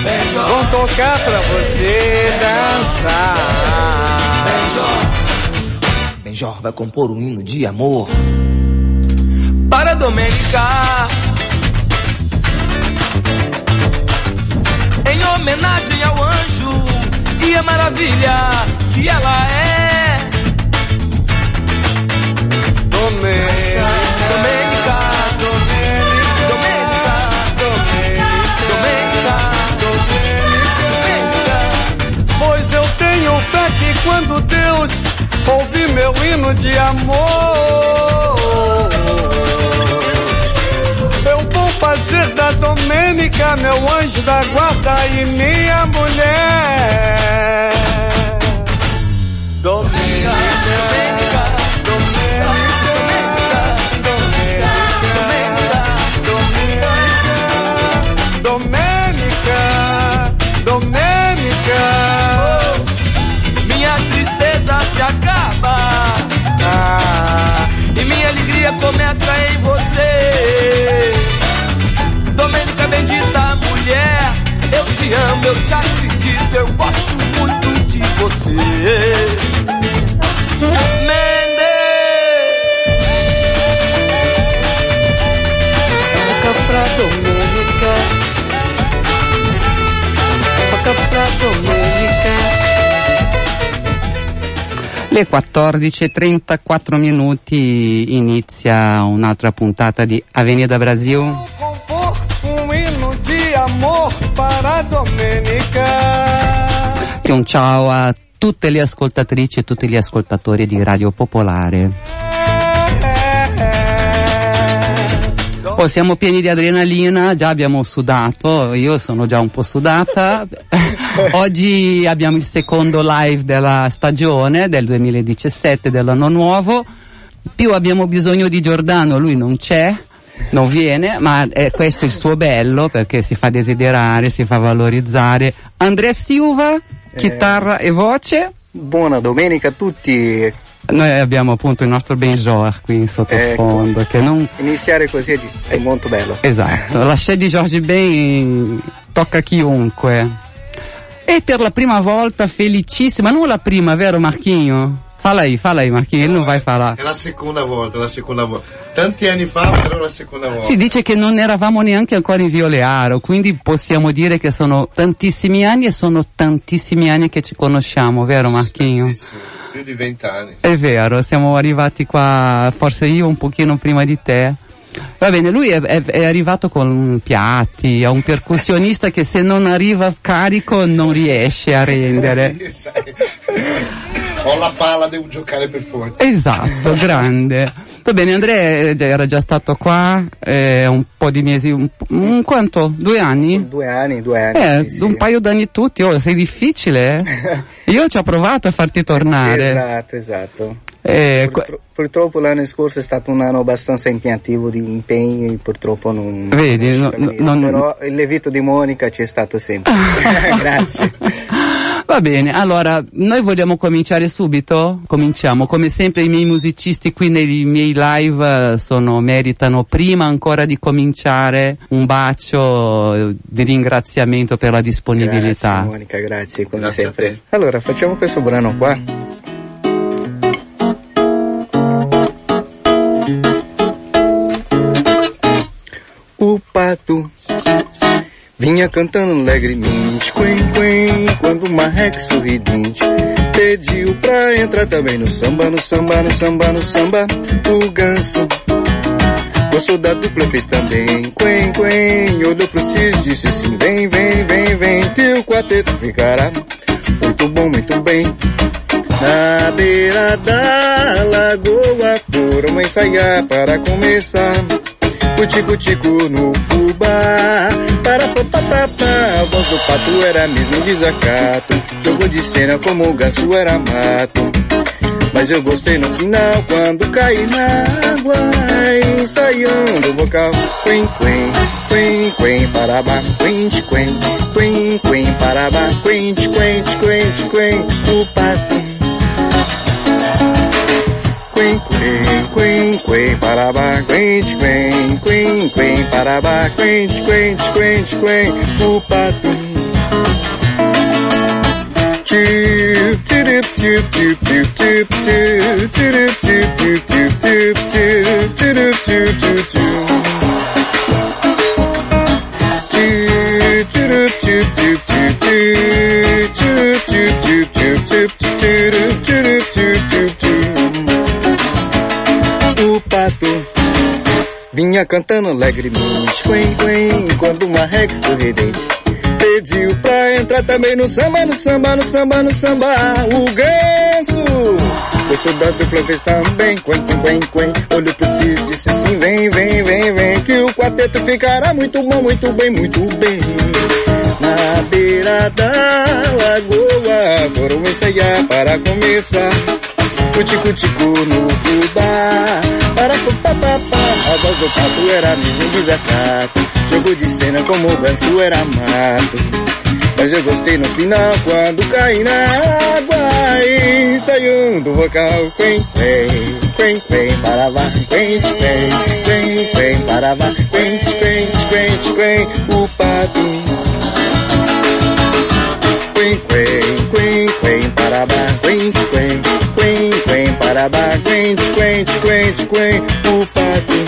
vão tocar pra você dançar. Benjor vai compor um hino de amor para Domênica, em homenagem ao anjo e a maravilha que ela é. Domênica, Domênica, pois eu tenho fé que quando Deus ouvir meu hino de amor, eu vou fazer da Domênica meu anjo da guarda e minha mulher. Domênica, Domênica, minha tristeza se acaba, e minha alegria começa em você. Domênica, bendita mulher, eu te amo, eu te acredito, eu gosto muito de você. toca pra Domênica, toca pra Domênica. Le 14:34 minuti inizia un'altra puntata di Avenida Brasil. Compor um hino di amor para Domênica. E un ciao a tutte le ascoltatrici e tutti gli ascoltatori di Radio Popolare. Oh, siamo pieni di adrenalina, già abbiamo sudato, io sono già un po' sudata. Oggi abbiamo il secondo live della stagione del 2017 dell'anno nuovo. Più abbiamo bisogno di Giordano, lui non c'è, non viene, ma è questo il suo bello, perché si fa desiderare, si fa valorizzare. Andrea Silva, chitarra e voce. Buona domenica a tutti. Noi abbiamo appunto il nostro Benjor qui in sottofondo, che non... Iniziare così è molto bello. Esatto, la scelta di Jorge Ben tocca a chiunque. E per la prima volta felicissima, non la prima, vero Marchinho? Fala aí Marchinho, ele non vai falar. È la seconda volta. Tanti anni fa, però la seconda volta. Si dice che non eravamo neanche ancora in Violearo, quindi possiamo dire che sono tantissimi anni e sono tantissimi anni che ci conosciamo, vero Marchinho? Sì. Più di 20 anni. È vero, siamo arrivati qua, forse io un pochino prima di te. Va bene, lui è arrivato con piatti, è un percussionista che se non arriva carico non riesce a rendere. Sì, sai. Ho la palla, devo giocare per forza. Esatto, grande. Va bene, Andrea era già stato qua un po' di mesi, quanto? 2 anni? 2 anni. Sì. Un paio d'anni tutti, sei difficile, Io ci ho provato a farti tornare. Esatto. Purtroppo l'anno scorso è stato un anno abbastanza impegnativo di impegni, purtroppo non... Vedi, però il levito di Monica c'è stato sempre. Grazie. Va bene, allora, noi vogliamo cominciare subito? Cominciamo. Come sempre i miei musicisti qui nei miei live meritano prima ancora di cominciare un bacio di ringraziamento per la disponibilità. Grazie Monica, grazie come sempre. Allora, facciamo questo brano qua. O pato vinha cantando alegremente, quen, quen, quando o marreco sorridente pediu pra entrar também no samba, no samba, no samba, no samba. O ganso gostou da dupla, fez também, quen, quen, olhou pros tios e disse assim, vem, vem, vem, vem, que o quarteto ficará muito bom, muito bem. Na beira da lagoa foram ensaiar para começar. Tico-tico no fubá, para papapá, a voz do pato era mesmo desacato, jogo de cena como o ganso era mato. Mas eu gostei no final, quando caí na água, ensaiando o vocal. Quen, quen, quen, quen, parabá, quente, quen, quen, quen, parabá, quente, quente, quente, quen, o pato. Quen, quen, quen, quen, parabá, quente, quen, quen, quen, parabá, quente, quente, quente, quen, o pato. O pato vinha cantando alegremente, quen, quen, quando uma regra sorridente pediu pra entrar também no samba, no samba, no samba, no samba. O ganso gostou da dupla, fez também, quen, quen, quen, quen. Olhou pro Cid, disse sim, vem, vem, vem, vem, que o quarteto ficará muito bom, muito bem, muito bem. Na beira da lagoa foram ensaiar para começar. Cutico no fubá, para papapá. A voz do pato era mesmo desacato. Jogo de cena como o ganso era mato. Mas eu gostei no final quando caí na água, ensaiando o vocal. Quen, quen, quen, quen, para lá. Quen, quen, quen, quen, para lá. Quen, quen, quen, quen, o pato. Quen, quen, quen, quen, para lá. Quen, quen, quen, quen, para lá. Quen, quen, quen, quen, o pato.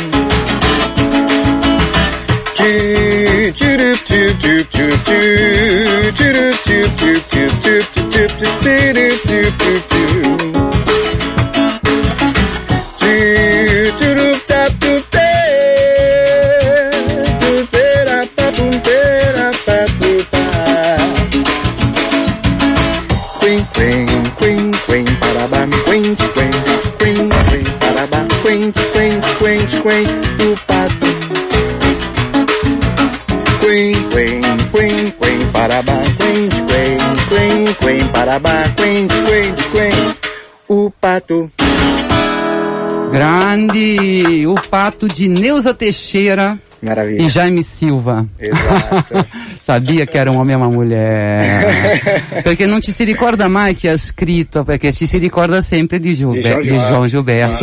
O pato. Grandi, o pato de Neuza Teixeira. Maravilha. E Jaime Silva. Exato. Sabia che era un uomo e una mulher. Perché non ci si ricorda mai chi ha scritto, perché ci si ricorda sempre di João Gilberto.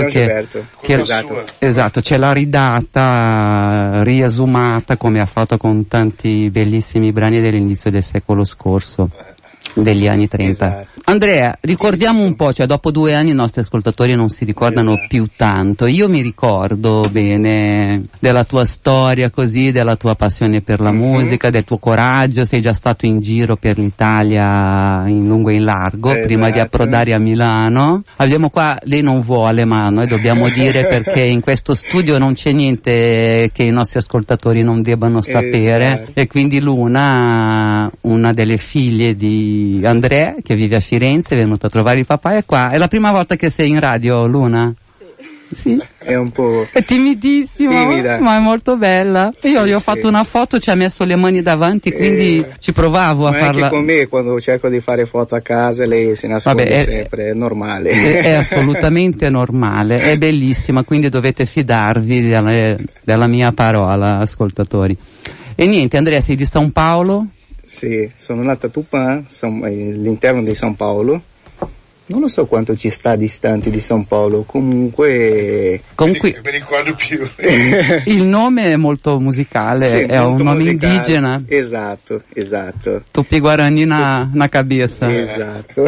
Esatto, ce l'ha ridata, riesumata come ha fatto con tanti bellissimi brani dell'inizio del secolo scorso, degli anni 30. Esatto. Andrea, ricordiamo un po', cioè dopo 2 anni i nostri ascoltatori non si ricordano più tanto. Io mi ricordo bene della tua storia così, della tua passione per la musica, del tuo coraggio, sei già stato in giro per l'Italia in lungo e in largo, prima di approdare a Milano. Abbiamo qua, lei non vuole, ma noi dobbiamo dire perché in questo studio non c'è niente che i nostri ascoltatori non debbano sapere, e quindi Luna, una delle figlie di Andrea, che vive a Firenze, è venuta a trovare il papà, è qua. È la prima volta che sei in radio, Luna? Sì. È un po'... È timidissima, timida, ma è molto bella. Io gli ho fatto una foto, ci ha messo le mani davanti, quindi ci provavo a farla. Anche con me, quando cerco di fare foto a casa, lei si nasconde sempre, è normale. È assolutamente normale, è bellissima, quindi dovete fidarvi della mia parola, ascoltatori. E niente, Andrea, sei di São Paulo? Sì, sono nato a Tupã, all'interno di São Paulo. Non lo so quanto ci sta distante di São Paulo, comunque mi ricordo più. Il nome è molto musicale, sì, è molto un nome musicale. Indigena. Esatto. Tupi Guarani na cabeça. Esatto.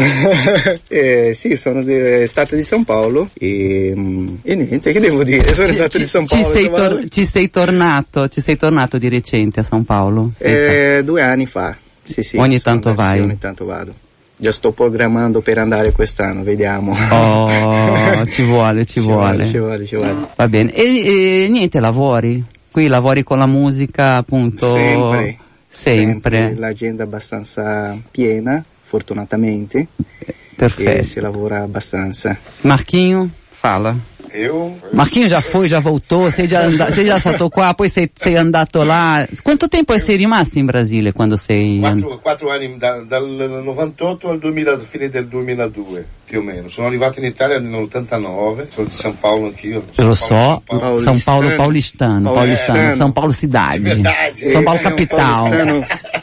Sì, sono stato di São Paulo e niente, che devo dire? Sono stato di São Paulo. Ci sei tornato di recente a São Paulo? 2 anni fa. Sì. Ogni tanto vai? Ogni tanto vado. Già sto programmando per andare quest'anno, vediamo. Oh, ci vuole. Ci vuole. Va bene. E niente, lavori? Qui lavori con la musica, appunto? Sempre. L'agenda è abbastanza piena, fortunatamente. Perfetto. E si lavora abbastanza. Marquinho, fala. Marquinho já voltou, sei già stato qua, poi sei andato là. Quanto tempo sei rimasto in Brasile quando sei? 4 anni, dal 98 al 2000, fine del 2002 più o meno. Sono arrivato in Italia nell'89, sono di São Paulo anch'io. Lo so, São Paulo paulistano, São Paulo cidade, São Paulo capital.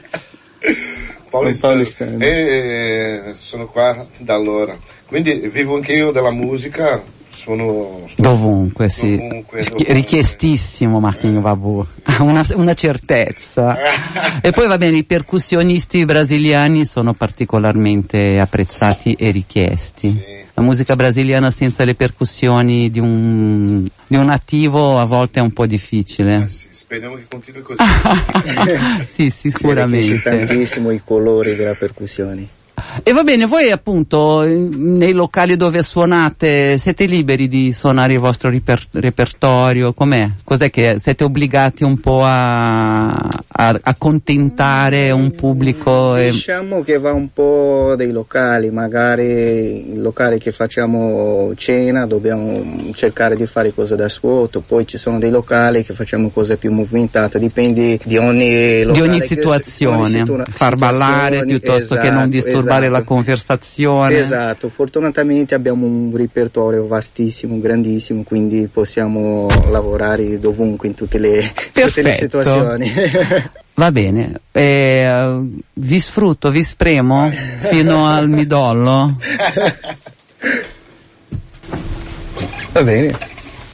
Paulistano. E sono qua da allora. Quindi vivo anche io della musica. Suono dovunque, sì. Dovunque. Richiestissimo Martinho Babù, ha una certezza. E poi va bene, i percussionisti brasiliani sono particolarmente apprezzati e richiesti. Sì. La musica brasiliana senza le percussioni di un attivo a volte è un po' difficile. Sì, speriamo che continui così. Sì, sicuramente. Tantissimo i colori della percussione. E va bene, voi appunto nei locali dove suonate siete liberi di suonare il vostro repertorio, com'è? Cos'è che siete obbligati un po' a accontentare un pubblico? Diciamo che va un po' dei locali, magari il locale che facciamo cena dobbiamo cercare di fare cose da sotto, poi ci sono dei locali che facciamo cose più movimentate, dipende di ogni locale, di ogni situazione, far ballare piuttosto che non disturbare la conversazione. Esatto, fortunatamente abbiamo un repertorio vastissimo, grandissimo, quindi possiamo lavorare dovunque in tutte le situazioni. Va bene, vi sfrutto, vi spremo fino al midollo. Va bene.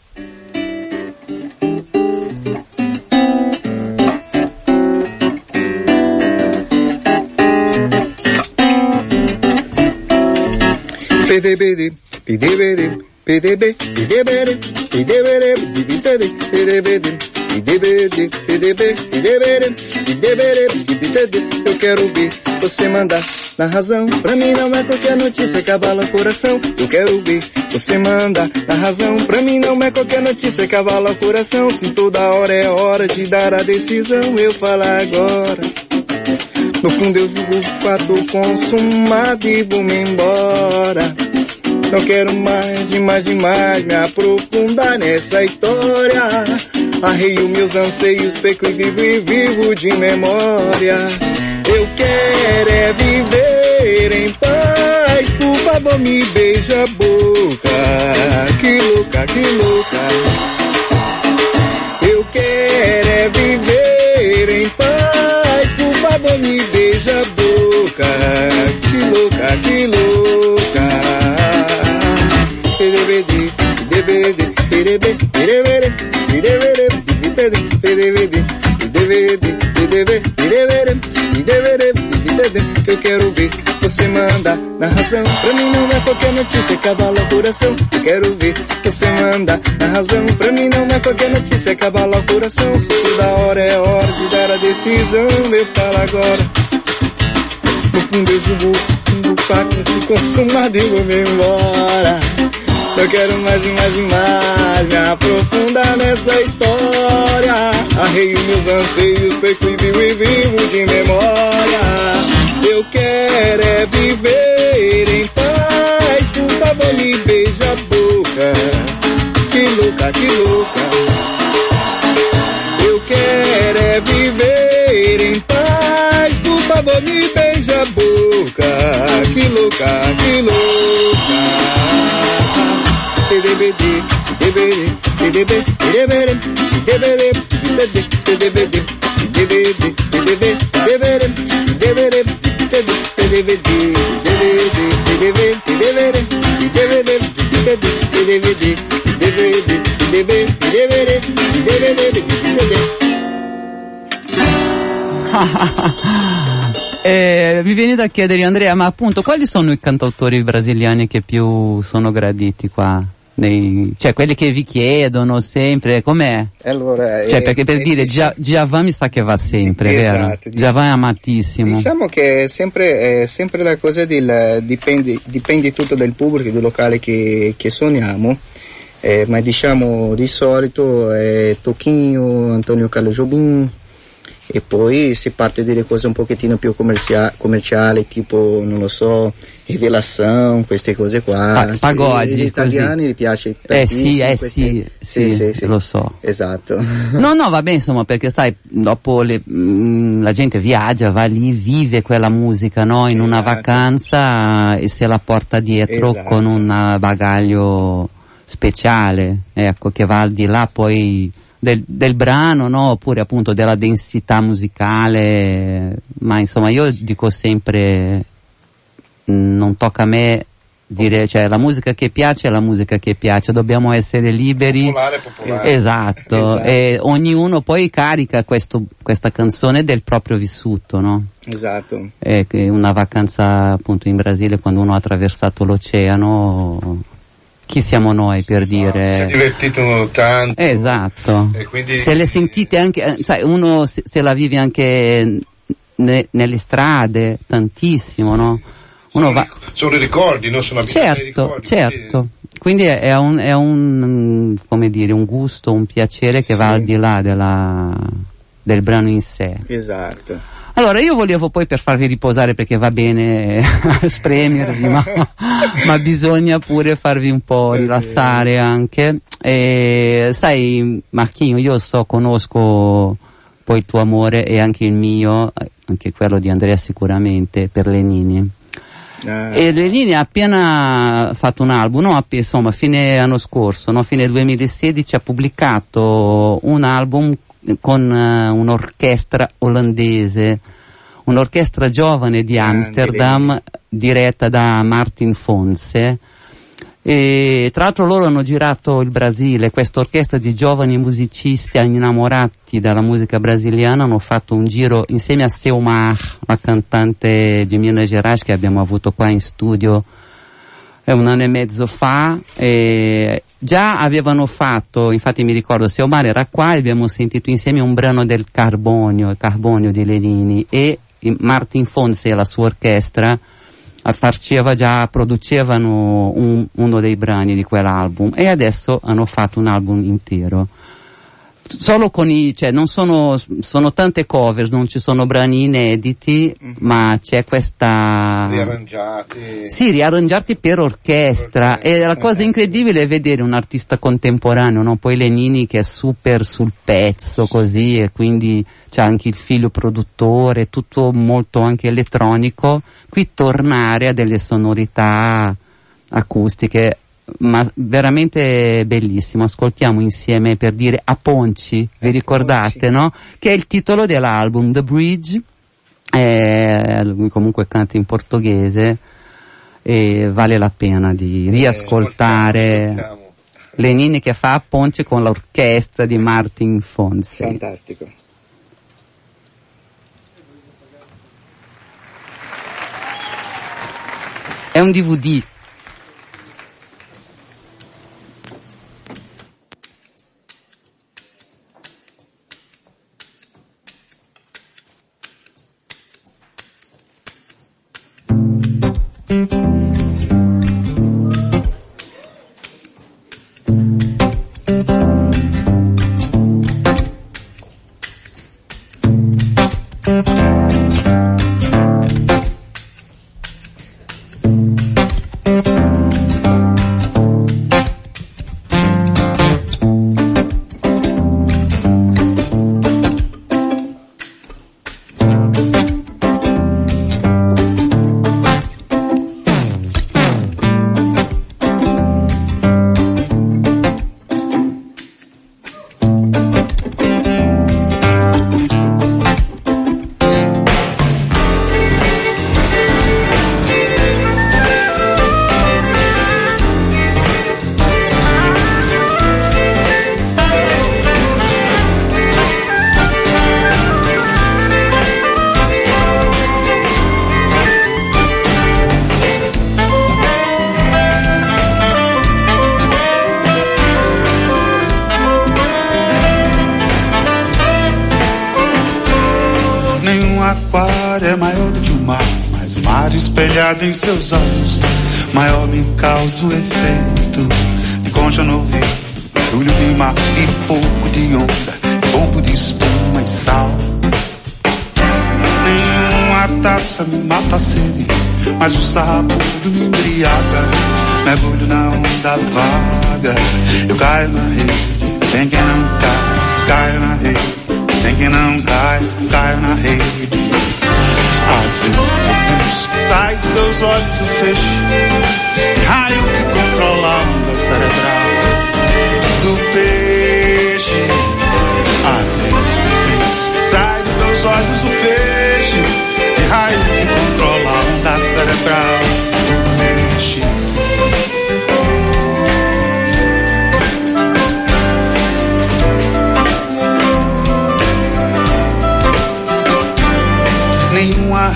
Pidebede, pidebede, pidebe, pidebede, pidebede, pidebede, pidebede, pidebede, pidebe, pidebede, pidebede, pidebede. Eu quero ver você mandar na razão. Pra mim não é qualquer notícia que abala o coração. Eu quero ver você mandar na razão. Pra mim não é qualquer notícia que abala o coração. Se toda hora é hora de dar a decisão, eu falo agora. No fundo eu julgo o fato consumado e vou-me embora. Não quero mais, demais me aprofundar nessa história. Arreio meus anseios, peco e vivo de memória. Eu quero é viver em paz, por favor me beija a boca. Que louca, que louca. Eu quero é viver em paz, por favor me beija a boca. Que louca, que louca. Eu quero ver você mandar na razão. Pra mim não é qualquer notícia que abala o coração. Eu quero ver você mandar na razão. Pra mim não é qualquer notícia que abala o coração. Se toda hora é hora de dar a decisão, eu falo agora. No fundo eu julgo o fato de consumado e vou-me embora. Eu quero mais, me aprofundar nessa história. Arreio meus anseios, peco e vivo de memória. Eu quero é viver em paz, por favor me beija a boca. Que louca, que louca. Eu quero é viver em paz, por favor me beija a boca. Que louca, que louca. Mi viene da chiedere, Andrea, ma appunto quali sono i cantautori brasiliani che più sono graditi qua? Cioè quelli che vi chiedono sempre, com'è? Allora, cioè perché per dire Djavan mi sa che va sempre, vero? Djavan è amatissimo. Diciamo che è sempre la cosa dipende tutto dal pubblico, del locale che suoniamo, ma diciamo di solito è Toquinho, Antonio Carlos Jobim, e poi si parte delle cose un pochettino più commerciali, tipo, non lo so, Revelação, queste cose qua. Pagodi, gli italiani gli piace tantissimo. Sì, lo so. Esatto. No, va bene, insomma, perché sai, dopo la gente viaggia, va lì, vive quella musica, no? In una vacanza e se la porta dietro con un bagaglio speciale, ecco, che va al di là poi del brano, no? Oppure appunto della densità musicale, ma insomma io dico sempre non tocca a me dire, cioè la musica che piace è la musica che piace, dobbiamo essere liberi. Popolare. Esatto. E ognuno poi carica questa canzone del proprio vissuto, no? Esatto. È una vacanza appunto in Brasile, quando uno ha attraversato l'oceano, chi siamo noi per dire? Si è divertito tanto. Esatto. E quindi se le sentite anche, sai, uno se la vive anche nelle strade tantissimo, no? Sono i ricordi, non sono abitati ricordi. Certo. Quindi è un come dire, un gusto, un piacere che va al di là del brano in sé. Esatto. Allora io volevo poi, per farvi riposare, perché va bene spremervi, ma bisogna pure farvi un po' rilassare anche. E sai Marchino, io conosco poi il tuo amore e anche il mio, anche quello di Andrea sicuramente, per Lenini. E Lenini ha appena fatto un album, insomma fine anno scorso, no? Fine 2016 ha pubblicato un album con un'orchestra olandese, un'orchestra giovane di Amsterdam, diretta da Martin Fonse. E tra l'altro loro hanno girato il Brasile, questa orchestra di giovani musicisti innamorati della musica brasiliana, hanno fatto un giro insieme a Selmar, la cantante di Minas Gerais che abbiamo avuto qua in studio un anno e mezzo fa, e già avevano fatto, infatti mi ricordo, Selmar era qua e abbiamo sentito insieme un brano del Carbonio di Lenini, e Martin Fonse e la sua orchestra producevano uno dei brani di quell'album, e adesso hanno fatto un album intero solo con non sono tante cover, non ci sono brani inediti, ma c'è questa riarrangiati per orchestra. E la cosa incredibile è vedere un artista contemporaneo, no? Poi Lenini che è super sul pezzo così, e quindi c'è anche il figlio produttore, tutto molto anche elettronico, qui tornare a delle sonorità acustiche, ma veramente bellissimo. Ascoltiamo insieme, per dire, A Ponci, vi ricordate, no? Che è il titolo dell'album, The Bridge. Lui comunque canta in portoghese e vale la pena di riascoltare Lenini che fa A Ponci con l'orchestra di Martin Fonse. Fantastico. È un DVD. Em seus olhos, maior me causa o efeito de concha no ouvido, barulho de mar e pouco de onda, pombo de espuma e sal. Nenhuma taça me mata a sede, mas o sabugo me embriaga. Mergulho na onda vaga, eu caio na rede, tem quem não cai, caio na rede, tem quem não cai, caio na rede. Às vezes eu penso que sai dos teus olhos o feixe, raio que controla a onda cerebral do peixe. Às vezes eu penso que sai dos teus olhos o feixe, raio que controla a onda cerebral do peixe.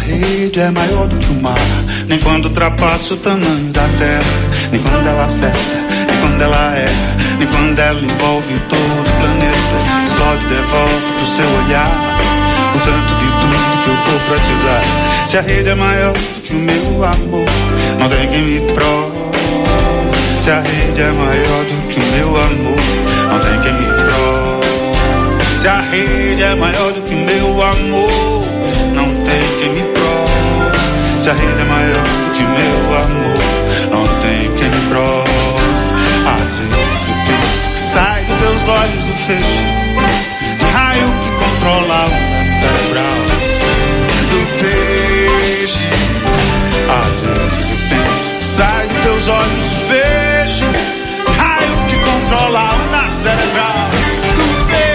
rede é maior do que o mar, nem quando ultrapassa o tamanho da terra, nem quando ela acerta, nem quando ela erra, nem quando ela envolve todo o planeta. Explode, devolve pro seu olhar o tanto de tudo que eu tô pra te dar. Se a rede é maior do que o meu amor, não tem quem me prove. Se a rede é maior do que o meu amor, não tem quem me prove. Se a rede é maior do que o meu amor, não tem quem me prove. Se a rede é maior do que o meu amor, não tem quem me prove. Às vezes eu penso que sai dos teus olhos o feixe, raio que controla a onda cerebral do peixe. Às vezes eu penso que sai dos teus olhos o feixe, raio que controla a onda cerebral do peixe.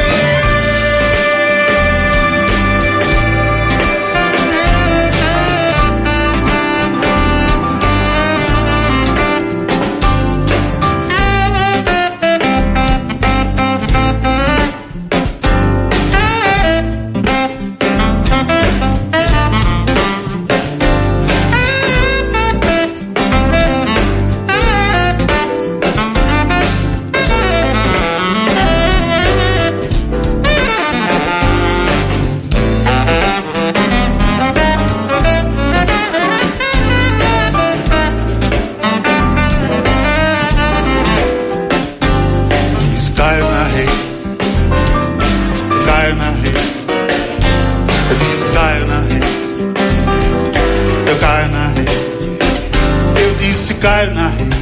Caio na rede,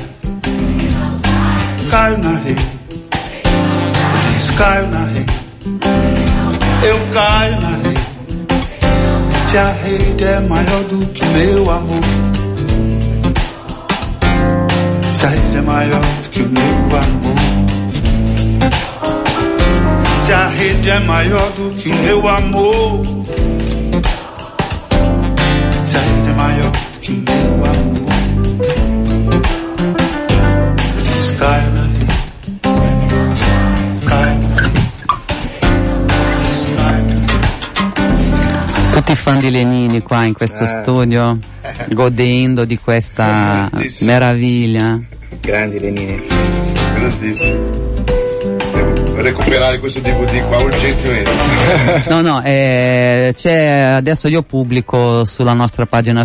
caio na rede, eu disse caio na rede, eu caio na rede. Se a rede é maior do que o meu amor, se a rede é maior do que o meu amor, se a rede é maior do que o meu amor, se a rede é maior do que o meu amor. Caio na rede, caio na rede, caio na rede. Tutti fan di Lenini qua in questo studio, godendo di questa meraviglia. Grandi Lenini. Grandissimo. Devo recuperare questo DVD qua urgentemente. No, c'è, adesso io pubblico sulla nostra pagina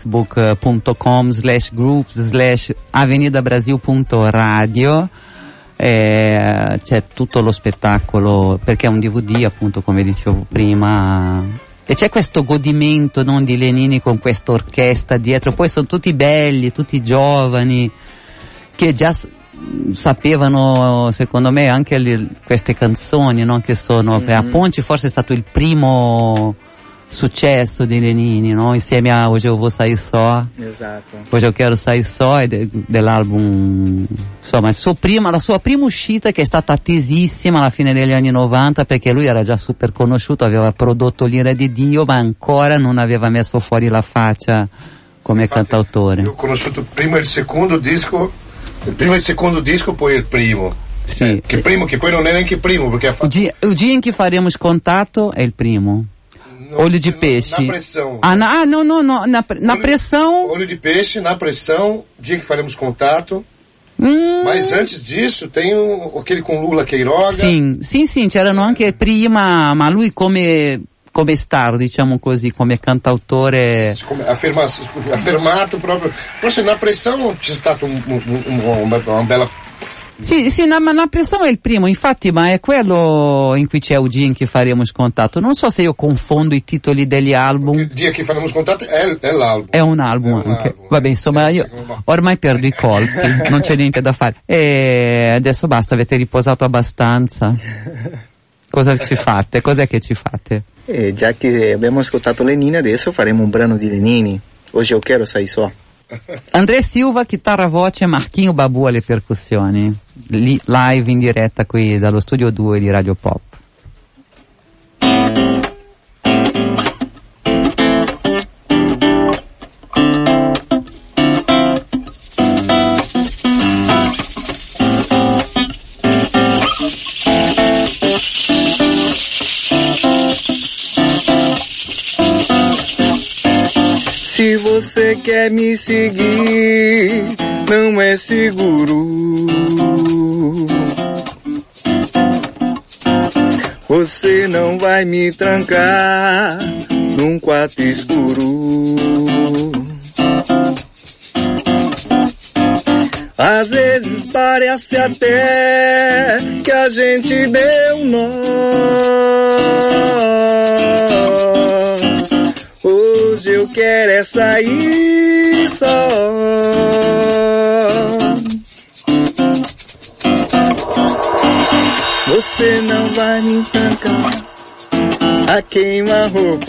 facebook.com/groups/avenidabrasil.radio, c'è tutto lo spettacolo, perché è un DVD appunto, come dicevo prima, e c'è questo godimento, non, di Lenini con questa orchestra dietro. Poi sono tutti belli, tutti giovani, che già sapevano, secondo me, anche queste canzoni, no? Che sono, a Ponte forse è stato il primo successo di Lenini, no? Insieme a Hoje Eu Vou Sair Só. Esatto. Hoje Eu Quero Sair Só, dell'album, insomma, la sua prima uscita, che è stata attesissima alla fine degli anni 90, perché lui era già super conosciuto, aveva prodotto l'Ira di Dio, ma ancora non aveva messo fuori la faccia come cantautore. Io ho conosciuto prima il secondo disco, il secondo disco, poi il primo. Sì. Che poi non è neanche il primo, perché ha fatto... O dia em que faremos contato è il primo. Olho de Peixe. Na pressão. Na pressão. Olho de Peixe, Na Pressão, Dia que Faremos Contato. Mas antes disso tem aquele com Lula Queiroga. Sì, c'erano anche prima, ma lui come star, diciamo così, come cantautore. Affermato proprio. Forse Na Pressão c'è stato una bella... Sì, na pressão è il primo, infatti, ma è quello in cui c'è O Dia in che faremos contatto. Non so se io confondo i titoli degli album. Il Dia che faremo contatto è l'album. È un album anche. Vabbè, insomma, io ormai perdo i colpi, non c'è niente da fare. E adesso basta, avete riposato abbastanza. Cosa ci fate? Cos'è che ci fate? Già che abbiamo ascoltato Lenini, adesso faremo un brano di Lenini. Hoje Eu Quero Sair Só. André Silva, chitarra, voce, Marquinho Babu alle percussioni, live in diretta qui dallo studio 2 di Radio Pop. Se você quer me seguir, não é seguro. Você não vai me trancar num quarto escuro. Às vezes parece até que a gente deu nó. Hoje eu quero é sair só. Você não vai me trancar a queima-roupa.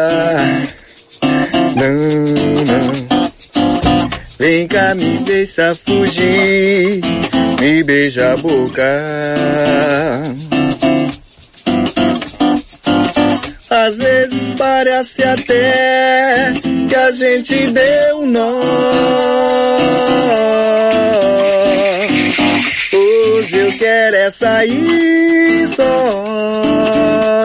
Não, não. Vem cá, me deixa fugir, me beija a boca. Às vezes parece até que a gente deu nó. Hoje eu quero é sair só.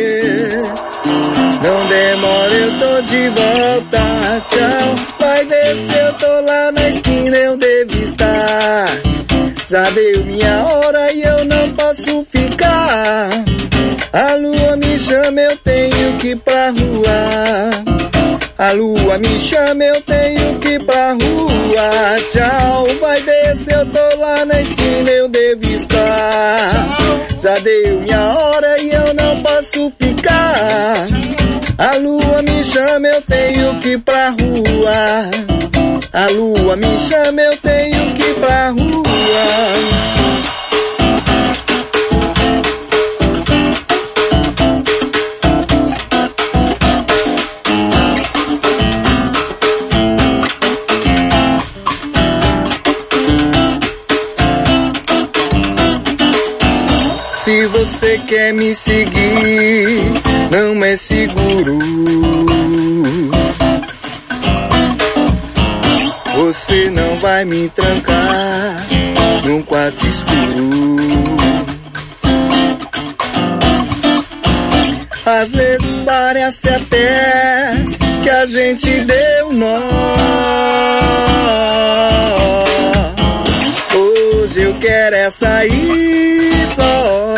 Não demora, eu tô de volta. Tchau, vai ver se eu tô lá na esquina, eu devo estar. Já deu minha hora e eu não posso ficar. A lua me chama, eu tenho que ir pra rua. A lua me chama, eu tenho que ir pra rua. Tchau, vai ver se eu tô lá na esquina, eu devo estar. Já deu minha hora e eu não posso ficar. A lua me chama, eu tenho que ir pra rua. A lua me chama, eu tenho que ir pra rua. Se você quer me seguir, não é seguro. Você não vai me trancar num quarto escuro. Às vezes parece até que a gente deu nó. Hoje eu quero é sair só.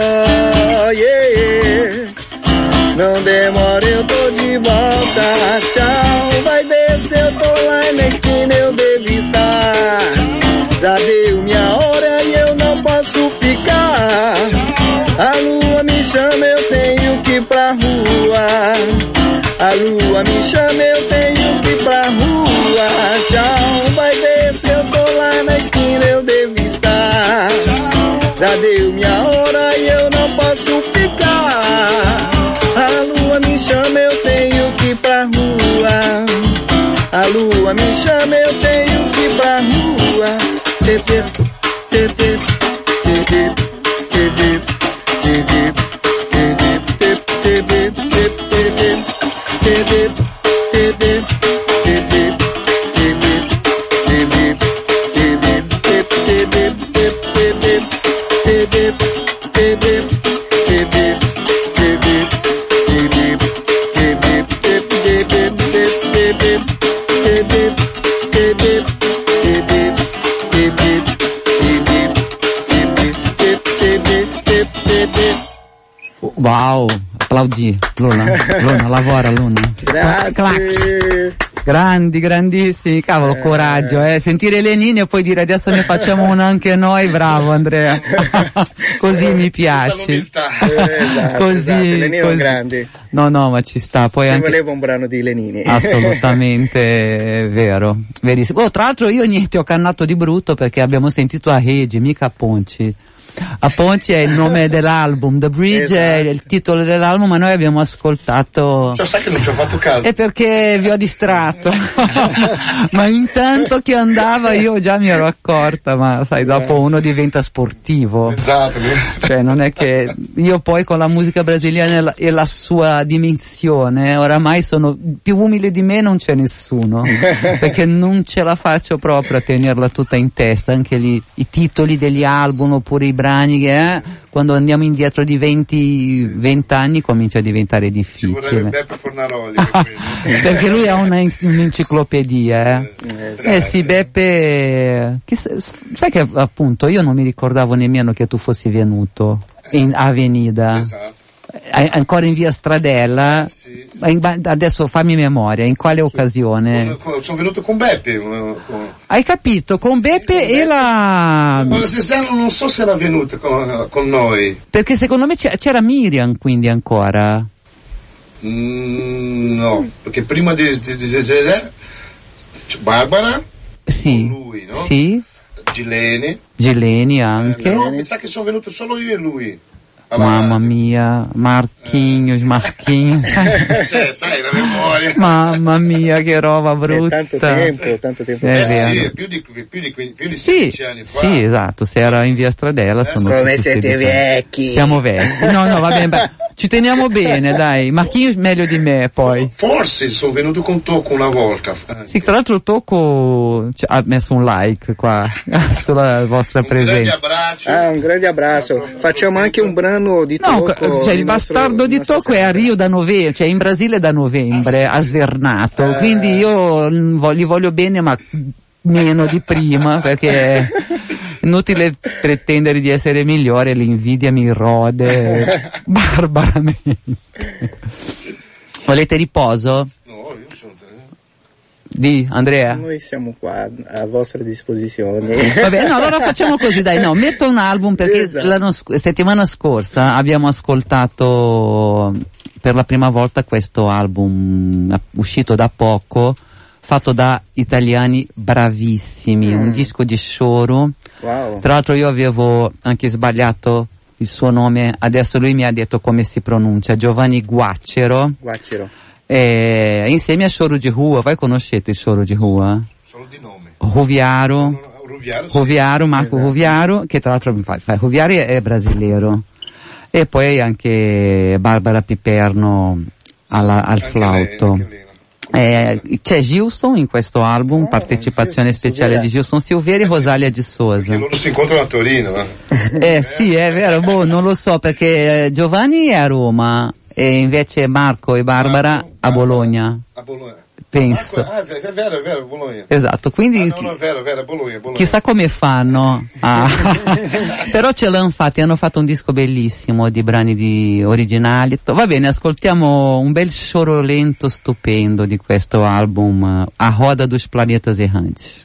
Não demora, eu tô de volta. Tchau, vai ver se eu tô lá na esquina, eu devo estar. Já deu minha hora e eu não posso ficar. A lua me chama, eu tenho que ir pra rua. A lua me chama, eu tenho que ir pra rua. Tchau, vai ver se eu tô lá na esquina, eu devo estar. Já deu minha hora e eu não posso ficar. A lua me chama, eu tenho que ir pra rua. A lua me chama, eu tenho que ir pra rua. Wow, applaudi Luna, lavora Luna. Grazie. Grandi, grandissimi, cavolo, coraggio, sentire Lenini e poi dire adesso ne facciamo una anche noi, bravo Andrea. Così mi piace. Esatto, così, Lenini così. Grandi. No, ma ci sta. Poi anche... volevo un brano di Lenini. Assolutamente vero, verissimo. Oh, tra l'altro io niente, ho cannato di brutto perché abbiamo sentito a Regi, mica a Ponci. A Ponci è il nome dell'album, The Bridge è il titolo dell'album, ma noi abbiamo ascoltato... Cioè, sai che non ci ho fatto caso? È perché vi ho distratto. Ma intanto che andava io già mi ero accorta, ma sai, dopo uno diventa sportivo. Esatto. Cioè non è che io poi con la musica brasiliana e la sua dimensione, oramai sono più umile di me, non c'è nessuno. Perché non ce la faccio proprio a tenerla tutta in testa, anche lì i titoli degli album oppure i brani brani che quando andiamo indietro di 20 anni comincia a diventare Ci vorrebbe difficile. Beppe Fornaroli Perché lui ha un'enciclopedia. Sì, Beppe, sai che appunto io non mi ricordavo nemmeno che tu fossi venuto in Avenida. Esatto. Ancora in via Stradella. Sì. Adesso fammi memoria, in quale occasione? Sono venuto con Beppe. Hai capito? Con Beppe e Ma la Cesano non so se era venuta con noi. Perché secondo me c'era Miriam quindi ancora. No, perché prima di Zezé c'è Barbara, Sì. con lui, no? Sì. Gileni anche. No, mi sa che sono venuto solo io e lui. Mamma mia, Marquinhos. Sai la memoria. Mamma mia, che roba brutta. Tanto tempo. Vero. Più di 16 anni fa. Sì, esatto, se era in via Stradella sono Come tutti siete vecchi. Siamo vecchi. No, va bene, ci teniamo bene, dai. Marquinhos meglio di me, poi. Forse sono venuto con Tocco una volta. Sì, tra l'altro Tocco ha messo un like qua sulla vostra presenza. Un grande abbraccio. Facciamo anche un brano di Tocco. No, il bastardo di Tocco è a Rio da novembre, cioè in Brasile da novembre, ha svernato, quindi io gli voglio bene, ma meno di prima, perché è inutile pretendere di essere migliore, l'invidia mi rode barbaramente. Volete riposo? No, io sono... Di Andrea? Noi siamo qua a vostra disposizione. Vabbè, no, allora facciamo così, dai, no, metto un album perché Esatto. settimana scorsa abbiamo ascoltato per la prima volta questo album uscito da poco, fatto da italiani bravissimi, un disco di Shoro. Wow. Tra l'altro io avevo anche sbagliato il suo nome, adesso lui mi ha detto come si pronuncia, Giovanni Guaccero. Insieme a Choro de Rua, voi conoscete il Choro de Rua? Solo di nome. Ruviaro, Marco Esatto. Ruviaro, che tra l'altro Ruviaro è brasileiro. E poi anche Barbara Piperno al flauto. C'è Gilson in questo album, partecipazione speciale di Gilson Silveira e Rosalia di Souza. Perché loro si incontrano a Torino. Sì, è vero, non lo so, perché Giovanni è a Roma e invece Marco e Barbara a Bologna. A Bologna. Penso. È vero, Bologna. Esatto, quindi No, è vero, Bologna. chissà come fanno. Però ce l'hanno fatti, hanno fatto un disco bellissimo di brani originali. Va bene, ascoltiamo un bel choro lento stupendo di questo album, A Roda dos Planetas Errantes.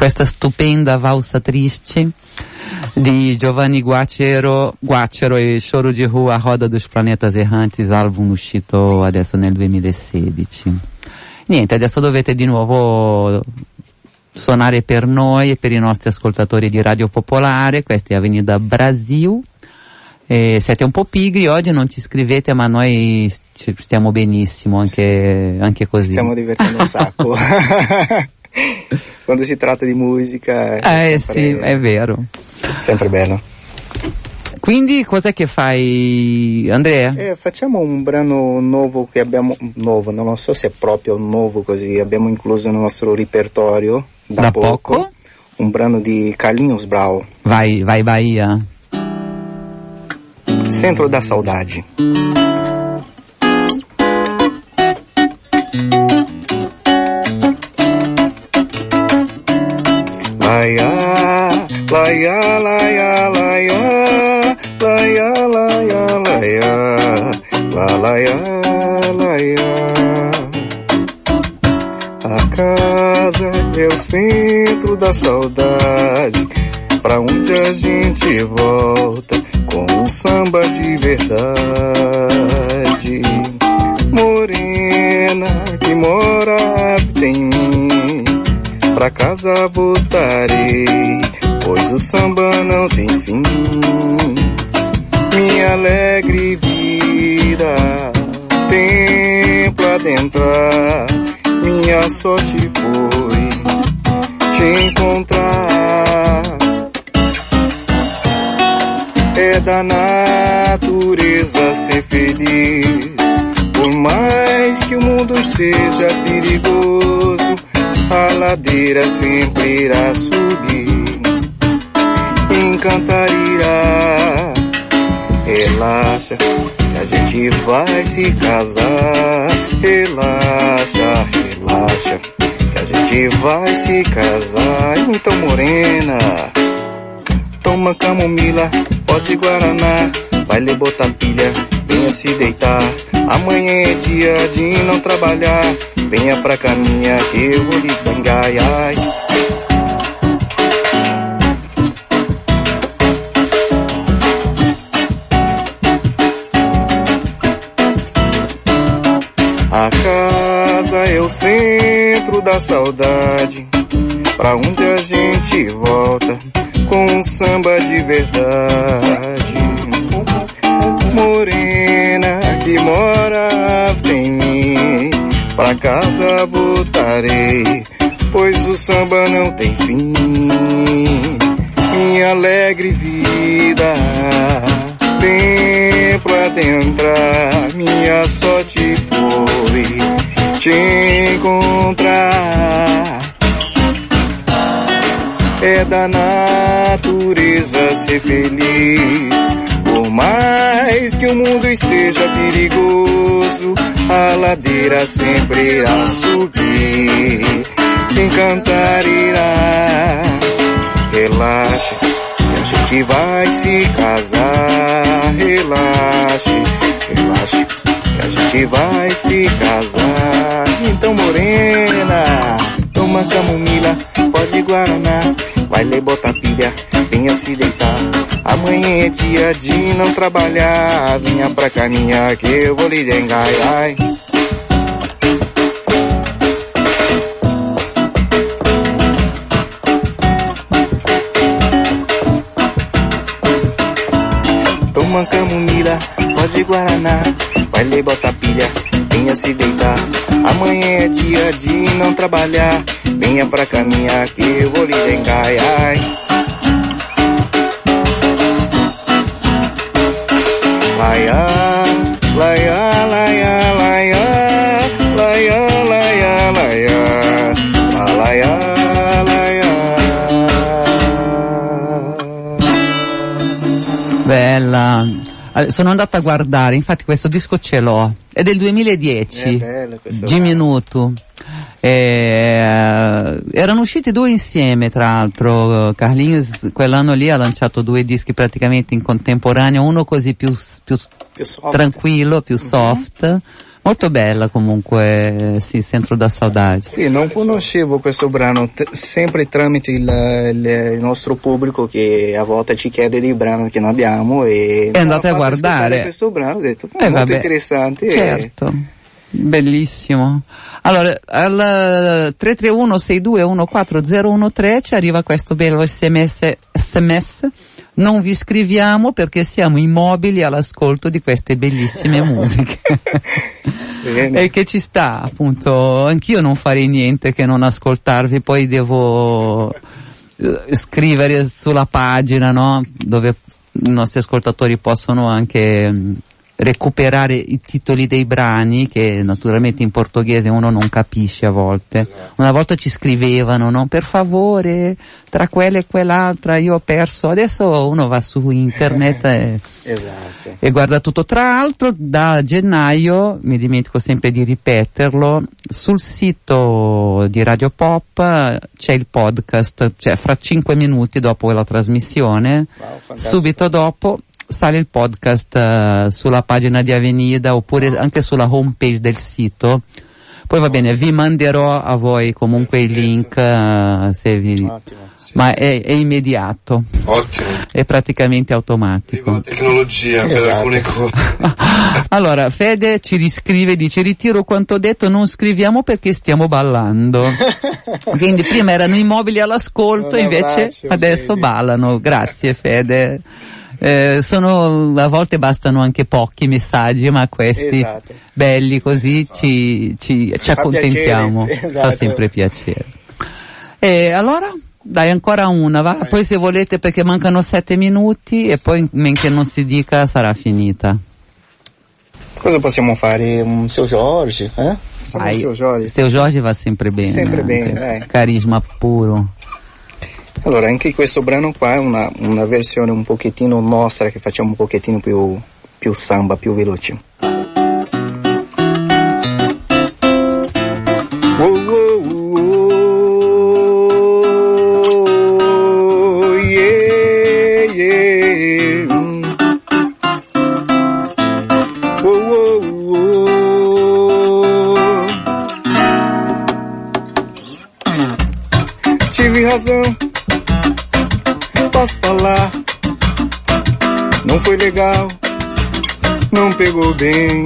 questa stupenda valsa triste di Giovanni Guacero e Choro di Rua, Roda dos Planetas Errantes, album uscito adesso nel 2016. Niente, adesso dovete di nuovo suonare per noi e per i nostri ascoltatori di Radio Popolare. Questa è Avenida Brasil. Siete un po' pigri oggi, non ci scrivete, ma noi stiamo benissimo anche così. Stiamo divertendo un sacco. Quando si tratta di musica sì, è vero. Sempre bello. Quindi cos'è che fai, Andrea? Facciamo un brano nuovo che abbiamo, non so se è proprio nuovo così, abbiamo incluso nel nostro repertorio da poco. Un brano di Carlinhos Brau. Vai Bahia. Centro da Saudade. Laia, laia, laia, laia, laia, laia, laia, la laia, laia. A casa é o centro da saudade, pra onde a gente volta com um samba de verdade. Morena que mora em mim, pra casa voltarei, pois o samba não tem fim. Minha alegre vida, tempo adentrar, minha sorte foi te encontrar. É da natureza ser feliz, por mais que o mundo esteja perigoso, a ladeira sempre irá subir. Encantarirá, relaxa, que a gente vai se casar. Relaxa, relaxa, que a gente vai se casar. Então, morena, toma camomila, pode guaraná, vai lhe botar pilha, venha se deitar. Amanhã é dia de não trabalhar, venha pra caminha que eu vou lhe bangar. Ai. A casa é o centro da saudade, pra onde a gente volta com um samba de verdade. Morena que mora em mim, pra casa voltarei, pois o samba não tem fim. Minha alegre vida, tempo adentrar, minha sorte foi te encontrar. É da natureza ser feliz, por mais que o mundo esteja perigoso, a ladeira sempre irá subir. Quem cantar irá, relaxe, que a gente vai se casar. Relaxe, relaxe, que a gente vai se casar. Então, morena, toma camomila, pode guaraná, vai lhe botar pilha, venha se deitar. Amanhã é dia de não trabalhar, venha pra caminha que eu vou lhe dengar. Ai. Toma camomila, pode guaraná, vai lhe botar pilha, venha se deitar. Amanhã é dia de não trabalhar, venha pra caminha que eu vou lhe dengar. Ai. Laia, laia, laia, laia, laia, laia, laia, laia, laia. Bella. Sono andata a guardare, infatti questo disco ce l'ho, è del 2010, Diminuto. Erano usciti due insieme, tra l'altro. Carlinhos quell'anno lì ha lanciato due dischi praticamente in contemporanea, uno così più soft, tranquillo, più soft, Molto bella comunque, sì, Centro da Saudade. Sì, non conoscevo questo brano, sempre tramite il nostro pubblico che a volte ci chiede dei brani che non abbiamo e andate a guardare questo brano, ho detto molto interessante. Certo. Bellissimo. Allora, al 331-6214013 ci arriva questo bello SMS. Non vi scriviamo perché siamo immobili all'ascolto di queste bellissime musiche. E che ci sta, appunto, anch'io non farei niente che non ascoltarvi, poi devo scrivere sulla pagina, no? Dove i nostri ascoltatori possono anche recuperare i titoli dei brani che naturalmente in portoghese uno non capisce a volte. Una volta ci scrivevano, no? Per favore, tra quella e quell'altra io ho perso. Adesso uno va su internet e guarda tutto. Tra l'altro da gennaio, mi dimentico sempre di ripeterlo, sul sito di Radio Pop c'è il podcast, cioè fra 5 minuti dopo la trasmissione, subito dopo sale il podcast sulla pagina di Avenida oppure anche sulla homepage del sito. Poi va bene, vi manderò a voi comunque il link se vi... ma è immediato. Ottimo. È praticamente automatico. La tecnologia per alcune cose. Allora, Fede ci riscrive, dice: ritiro quanto detto, non scriviamo perché stiamo ballando. Quindi prima erano immobili all'ascolto, invece adesso ballano. Grazie Fede. A volte bastano anche pochi messaggi, ma questi belli così ci accontentiamo, fa sempre piacere. E allora dai, ancora una, va? Poi se volete, perché mancano 7 minuti e poi men che non si dica sarà finita. Cosa possiamo fare? Un Seu Jorge? Seu Jorge va sempre bene, sempre bene, carisma puro. Allora, anche questo brano qua è una versione un pochettino nostra, che facciamo un pochettino più samba, più veloce. Tive razão, posso falar, não foi legal, não pegou bem.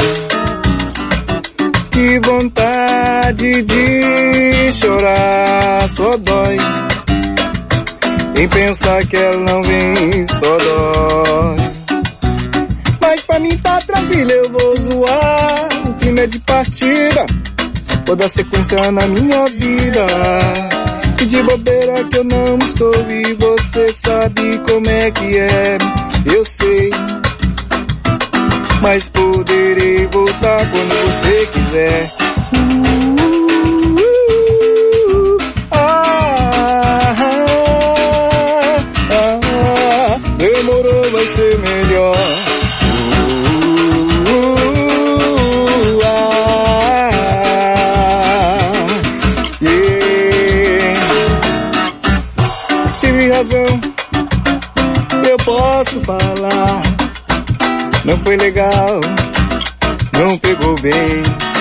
Que vontade de chorar, só dói. Em pensar que ela não vem, só dói. Mas pra mim tá tranquilo, eu vou zoar. O clima é de partida, vou dar sequência na minha vida. E de bobeira que eu não estou e você sabe como é que é, eu sei. Mas poderei voltar quando você quiser. Demorou, vai ser melhor. Tive razão, eu posso falar. Não foi legal, não pegou bem.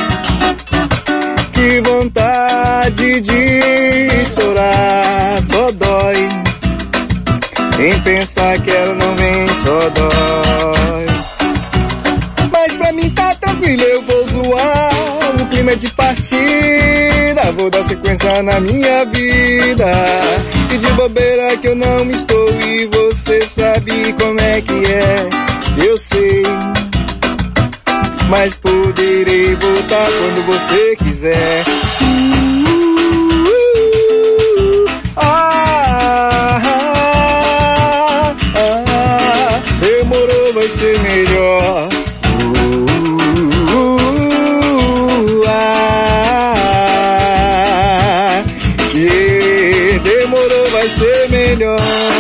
Que vontade de chorar, só dói. Em pensar que ela não vem, só dói. Mas pra mim tá tranquilo, eu vou zoar. O clima é de partida, vou dar sequência na minha vida. E de bobeira que eu não estou e você sabe como é que é, eu sei. Mas poderei voltar quando você quiser. Demorou, vai ser melhor. Demorou, vai ser melhor.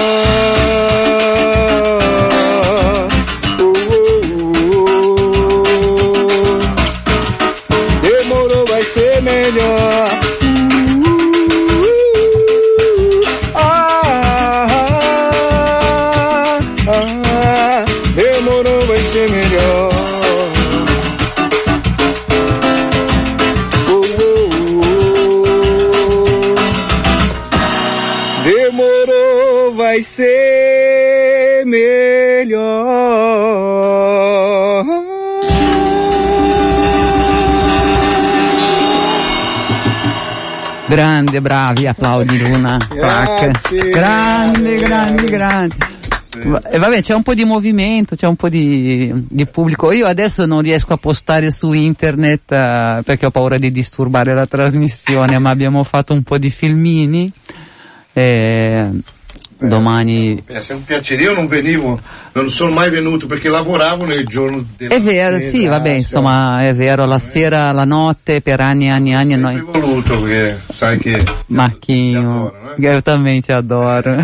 Demorou, vai ser melhor. Demorou, vai ser melhor. vai ser melhor. Grande, bravi, applaudi Luna. Grazie. Grande. E vabbè, c'è un po' di movimento, c'è un po' di pubblico. Io adesso non riesco a postare su internet perché ho paura di disturbare la trasmissione, ma abbiamo fatto un po' di filmini. Domani è un piacere, io non sono mai venuto perché lavoravo nel giorno della... È vero, sì, vabbè, insomma, è vero, la sera, la notte, per anni e noi... Ho sempre voluto, perché sai che... Marchinho, eu também te adoro.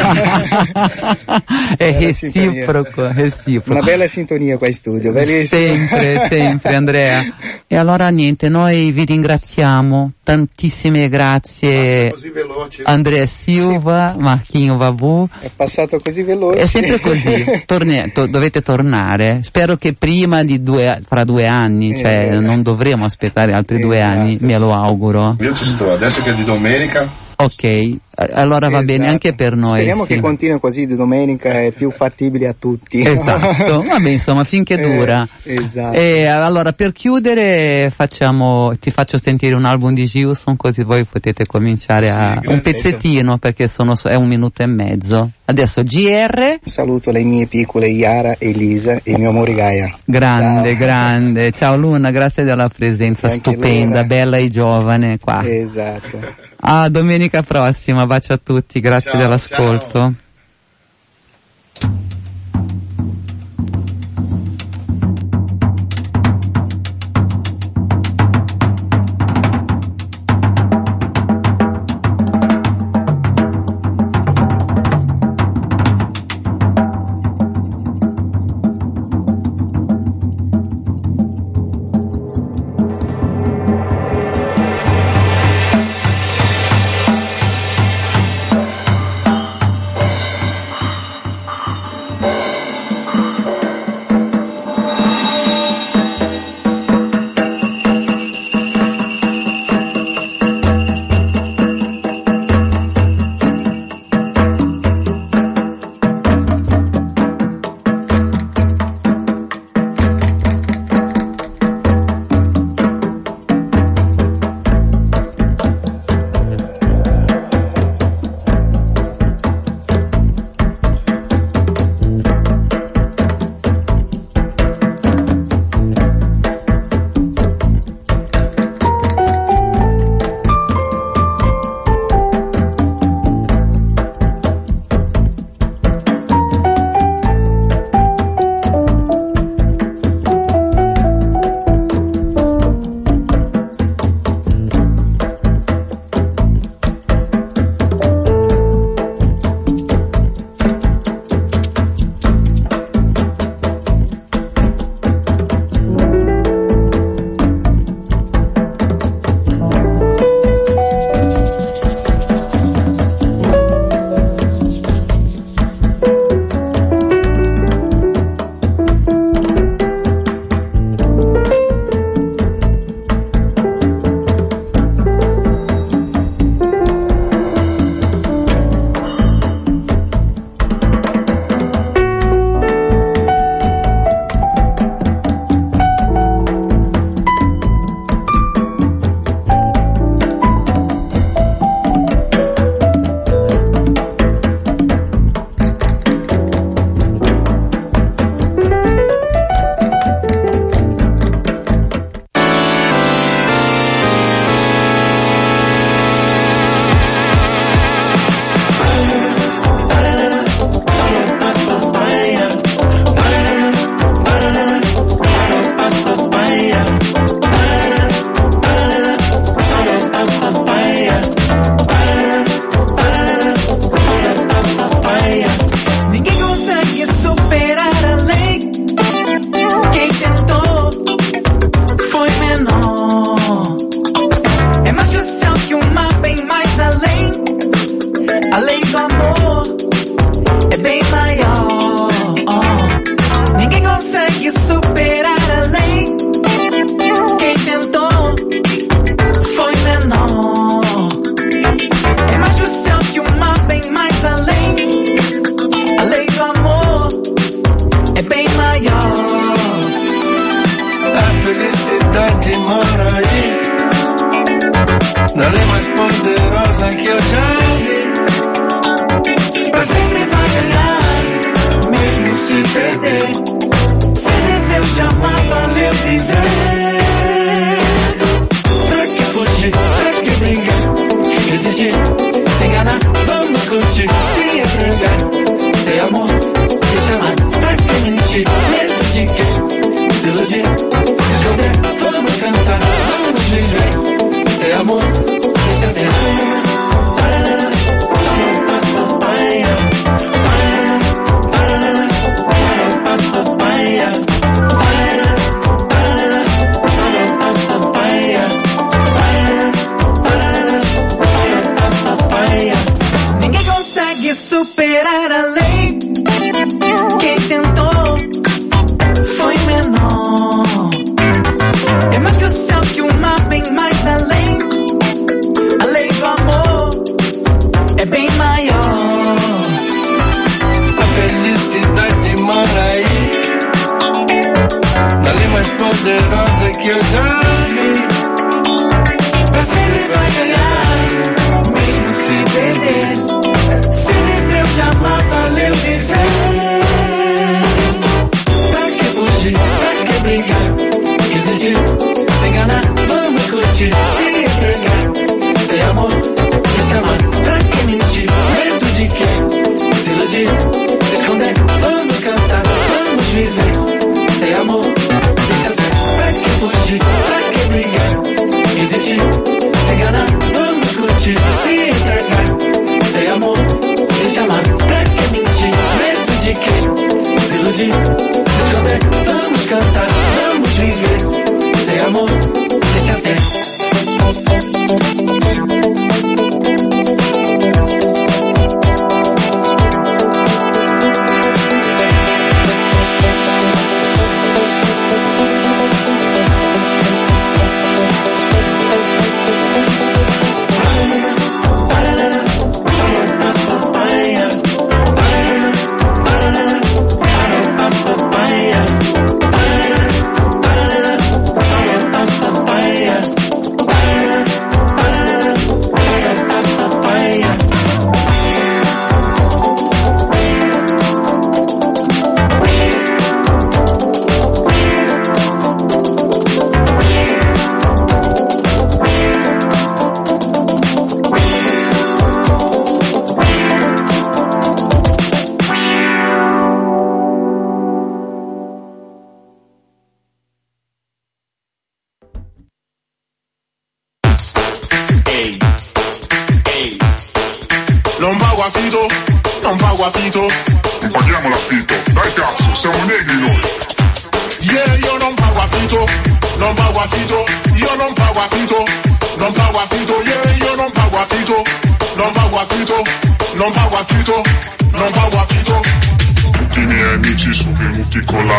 È reciproco. Una bella sintonia qua in studio, bellissima. Sempre Andrea. E allora niente, noi vi ringraziamo, tantissime grazie così veloce. Andrea Silva, Marchinho Vabu. È passato così veloce. È sempre così, dovete tornare, spero che prima di fra 2 anni, cioè non dovremo aspettare altri 2 anni, me lo auguro. Io ci sto, adesso che è di domenica. Ok, allora va bene anche per noi. Speriamo che continui così di domenica, è più fattibile a tutti. Esatto, vabbè, insomma, finché dura. Esatto. E allora per chiudere ti faccio sentire un album di Gilson, così voi potete cominciare un pezzettino, perché è 1 minuto e mezzo. Adesso GR. Saluto le mie piccole Iara, Elisa e il mio amore Gaia. Grande. Ciao Luna, grazie della presenza stupenda, bella e giovane qua. Esatto. A domenica prossima, bacio a tutti, grazie dell'ascolto. Ciao. poderosa que eu já vi. Pra sempre vai ganhar, mesmo se perder. Se viveu jamais valeu viver. Pra que fugir, pra que brigar, resistir, se enganar, vamos curtir, se entregar, ser amor, se chamar, pra que mentir, medo de quê? Se iludir, se esconder, vamos cantar, vamos viver, ser amor, deixa ser. Ninguém consegue superar a lei. Quem tentou foi menor. É mais que o céu, que o mar, bem mais além. A lei do amor é bem maior. A felicidade mora aí, na lei mais poderosa que eu já vi. Pra sempre vai ganhar, mesmo se perder. Se viveu jamais valeu viver. Pra que fugir, pra que brigar, resistir, se enganar, vamos curtir, se entregar, ser amor, se chamar, pra que mentir, medo de quê? Se iludir, se esconder, vamos cantar, vamos viver, ser amor, deixa ser. Pra que fugir, pra que brigar, resistir, se enganar, vamos curtir, se entregar, ser amor, se chamar, pra que mentir, medo de quê? Se iludir, se esconder, vamos cantar, vamos viver, ser amor, deixa ser. Non pago affitto, non pago affitto. Non paghiamo l'affitto, dai cazzo, siamo negri noi. Yeah, io non pago affitto, non pago affitto, io non pago affitto, non pago affitto, yeah, io non pago affitto, non pago affitto, non pago affitto, non pago affitto. Tutti i miei amici sono venuti con la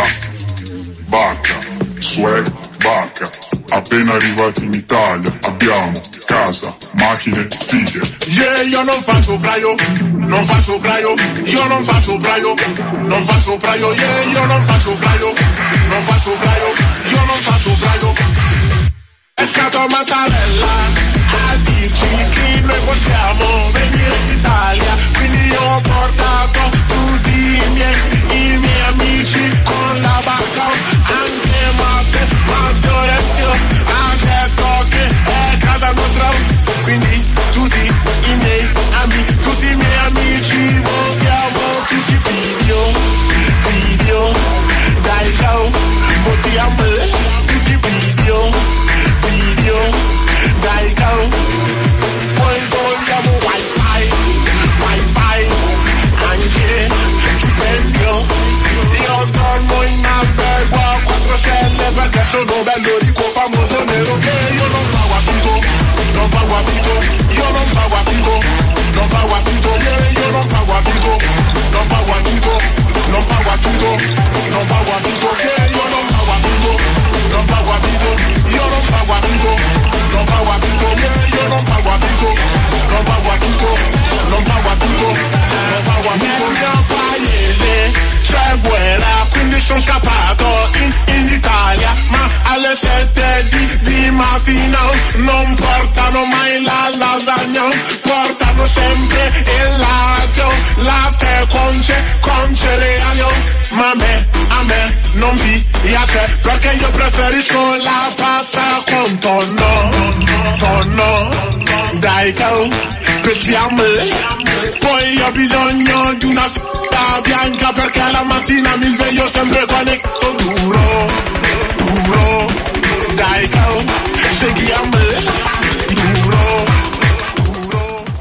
barca, swag, barca. Appena arrivati in Italia abbiamo casa, macchine, figlie. Yeah, io non faccio braio, non faccio braio, io non faccio braio, non faccio braio, yeah, io non faccio braio, non faccio braio, io non faccio braio. È stato Mattarella a dirci che noi possiamo venire in Italia, quindi io ho portato tutti i miei amici con la barca, anche Matteo Orazio ha detto che è casa nostra, quindi tutti i miei amici votiamo tutti video, dai ciao, votiamo tutti video, dai ciao, poi vogliamo wifi, anche stipendio, io dormo in albergo a 4 stelle perché sono bello, ricco, famoso, nero, che io non pago affitto, non pago affitto, io non pago affitto, non pago affitto, io non pago affitto, non pago affitto, non pago affitto, non pago affitto, io non pago affitto, non pago affitto, io non pago affitto, non pago affitto, io non pago affitto, non pago affitto, non pago affitto, non pago affitto. Nel mio paese c'è guerra, quindi sono scappato in Italia, ma alle 7 di mattina non portano mai la lasagna. sempre il latte con cereali. Ma a me non piace, perché io preferisco la pasta con tonno, dai peschiamole. Poi ho bisogno di una s***a bianca, perché la mattina mi sveglio sempre con il duro, dai seguiamole.